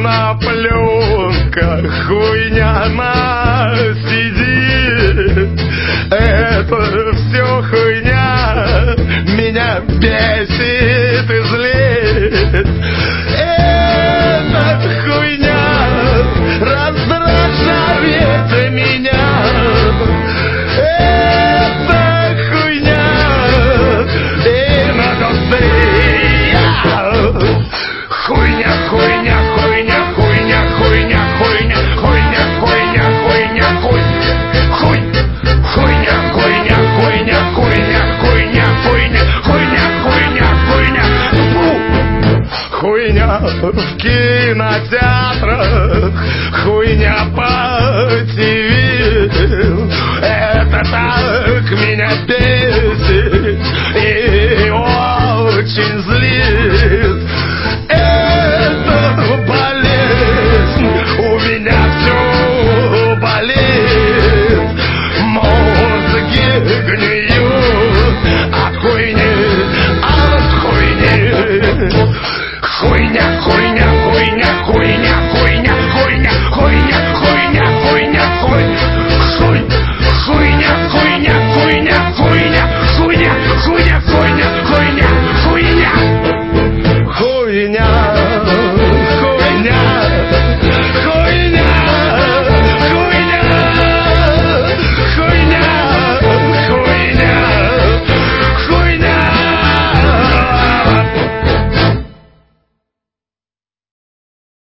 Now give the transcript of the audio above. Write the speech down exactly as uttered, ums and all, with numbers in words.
на пленках, хуйня на си ди. Это все хуйня, меня бесит и злит. Эта хуйня раздражает меня. Эта хуйня индустрия. Хуйня, хуйня, хуйня, хуйня, хуйня, хуйня, хуйня, хуйня, хуйня, хуйня, хуй, хуйня, хуйня, хуйня, хуйня, хуйня, хуйня, хуйня, хуйня, хуйня, фу. Хуйня в кинотеатрах, хуйня по ти ви.